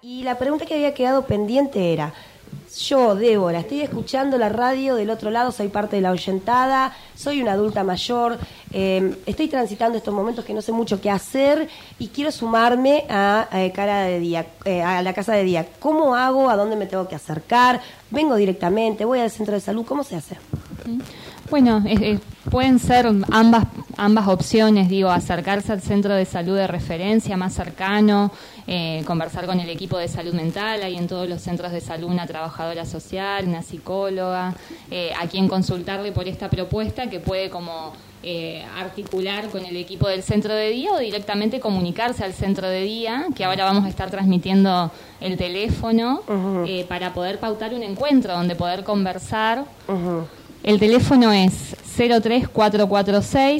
Y la pregunta que había quedado pendiente era, yo, Débora, estoy escuchando la radio del otro lado, soy parte de la oyentada, soy una adulta mayor, estoy transitando estos momentos que no sé mucho qué hacer y quiero sumarme a la casa de día. ¿Cómo hago? ¿A dónde me tengo que acercar? ¿Vengo directamente? ¿Voy al centro de salud? ¿Cómo se hace? Bueno, pueden ser ambas opciones, acercarse al centro de salud de referencia más cercano, conversar con el equipo de salud mental. Hay en todos los centros de salud una trabajadora social, una psicóloga, a quien consultarle por esta propuesta que puede articular con el equipo del centro de día o directamente comunicarse al centro de día, que ahora vamos a estar transmitiendo el teléfono para poder pautar un encuentro donde poder conversar. El teléfono es 03446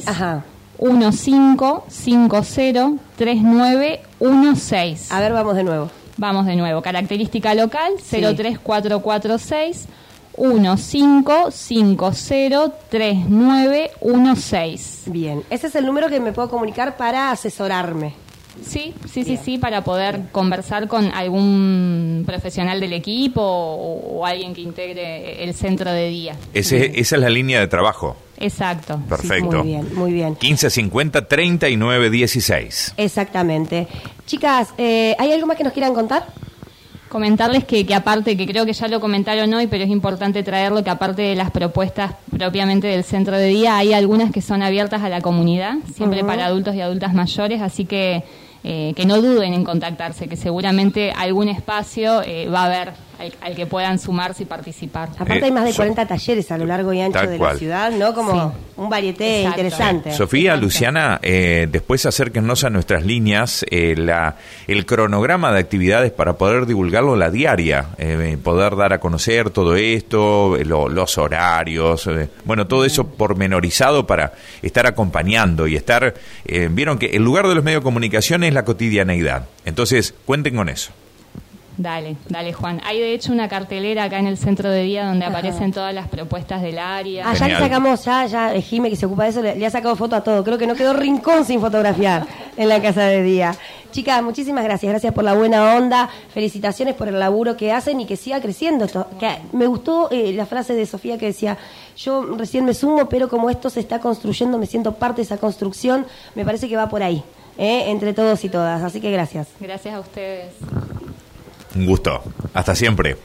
15503916. A ver, vamos de nuevo. Característica local, 03446 15503916. Bien, ese es el número que me puedo comunicar para asesorarme. Sí, para poder conversar con algún profesional del equipo o alguien que integre el centro de día. Esa es la línea de trabajo. Exacto. Perfecto. Sí, muy bien. 1550-3916. Exactamente. Chicas, ¿hay algo más que nos quieran contar? Comentarles que aparte, que creo que ya lo comentaron hoy, pero es importante traerlo, que aparte de las propuestas propiamente del centro de día, hay algunas que son abiertas a la comunidad, siempre para adultos y adultas mayores, así que no duden en contactarse, que seguramente algún espacio va a haber al que puedan sumarse y participar. Aparte hay más de 40 talleres a lo largo y ancho de la ciudad, ¿no? Como un varieté interesante. Sofía, Luciana, después acérquennos a nuestras líneas el cronograma de actividades para poder divulgarlo la diaria, poder dar a conocer todo esto, los horarios, todo eso pormenorizado para estar acompañando y estar... vieron que el lugar de los medios de comunicación es la cotidianeidad, entonces cuenten con eso. Dale, Juan. Hay de hecho una cartelera acá en el centro de día donde aparecen todas las propuestas del área. Ya le sacamos, ya Jime, que se ocupa de eso, le ha sacado foto a todo. Creo que no quedó rincón sin fotografiar en la casa de día. Chicas, muchísimas gracias por la buena onda, felicitaciones por el laburo que hacen y que siga creciendo esto. Me gustó la frase de Sofía que decía, yo recién me sumo, pero como esto se está construyendo, me siento parte de esa construcción, me parece que va por ahí, entre todos y todas. Así que gracias. Gracias a ustedes. Un gusto. Hasta siempre.